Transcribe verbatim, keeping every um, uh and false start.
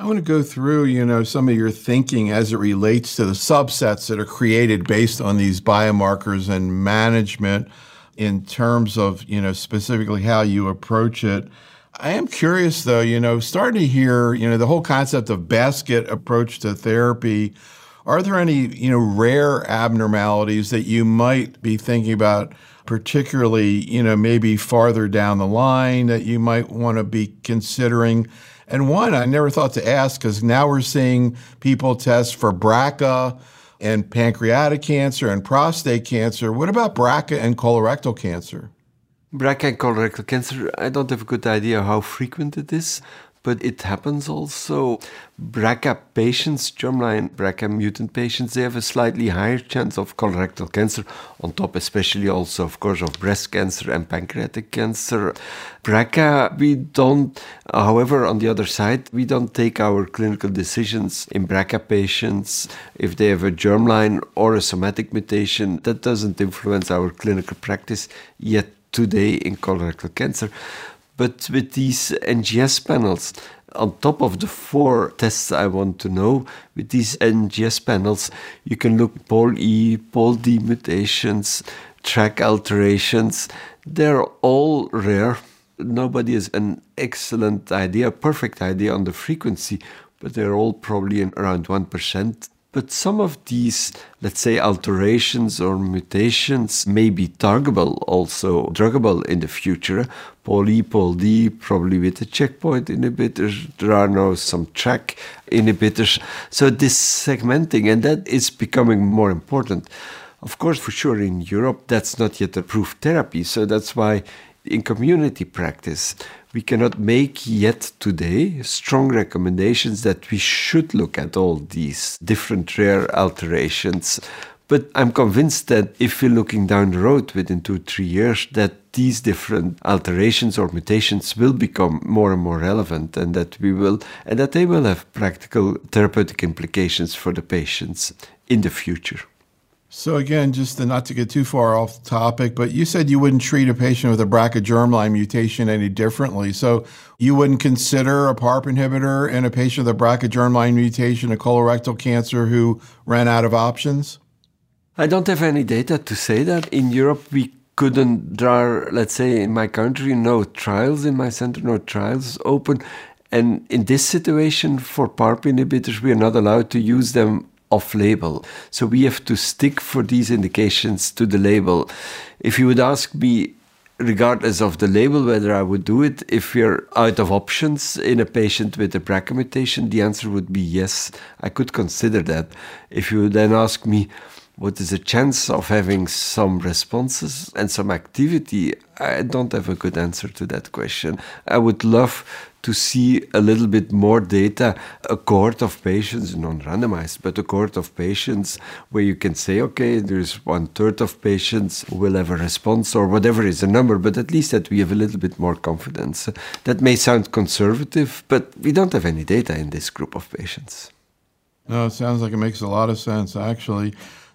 I want to go through, you know, some of your thinking as it relates to the subsets that are created based on these biomarkers and management in terms of, you know, specifically how you approach it. I am curious, though, you know, starting to hear, you know, the whole concept of basket approach to therapy. Are there any, you know, rare abnormalities that you might be thinking about, particularly, you know, maybe farther down the line that you might want to be considering? And one I never thought to ask, because now we're seeing people test for B R C A and pancreatic cancer and prostate cancer. What about B R C A and colorectal cancer? B R C A and colorectal cancer, I don't have a good idea how frequent it is, but it happens also. B R C A patients, germline B R C A mutant patients, they have a slightly higher chance of colorectal cancer, on top especially also, of course, of breast cancer and pancreatic cancer. B R C A, we don't, however, on the other side, we don't take our clinical decisions in B R C A patients if they have a germline or a somatic mutation. That doesn't influence our clinical practice yet today in colorectal cancer. But with these N G S panels, on top of the four tests I want to know, with these N G S panels, you can look P O L E, P O L D mutations, track alterations. They're all rare. Nobody has an excellent idea, perfect idea on the frequency, but they're all probably in around one percent. But some of these, let's say, alterations or mutations may be targetable, also druggable in the future. P O L E, P O L D, probably with the checkpoint inhibitors. There are now some track inhibitors. So this segmenting, and that is becoming more important. Of course, for sure, in Europe, that's not yet approved therapy. So that's why in community practice, we cannot make yet today strong recommendations that we should look at all these different rare alterations. But I'm convinced that if we're looking down the road within two, three years, that these different alterations or mutations will become more and more relevant, and that we will, and that they will have practical therapeutic implications for the patients in the future. So again, just to, not to get too far off topic, but you said you wouldn't treat a patient with a B R C A germline mutation any differently. So you wouldn't consider a PARP inhibitor in a patient with a B R C A germline mutation, a colorectal cancer who ran out of options? I don't have any data to say that. In Europe, we couldn't draw, let's say, in my country, no trials in my center, no trials open. And in this situation, for PARP inhibitors, we are not allowed to use them off-label. So we have to stick for these indications to the label. If you would ask me, regardless of the label, whether I would do it, if we're out of options in a patient with a B R C A mutation, the answer would be yes, I could consider that. If you would then ask me, what is the chance of having some responses and some activity? I don't have a good answer to that question. I would love to see a little bit more data, a cohort of patients, non-randomized, but a cohort of patients where you can say, okay, there's one third of patients who will have a response or whatever is the number, but at least that we have a little bit more confidence. That may sound conservative, but we don't have any data in this group of patients. No, it sounds like it makes a lot of sense, actually.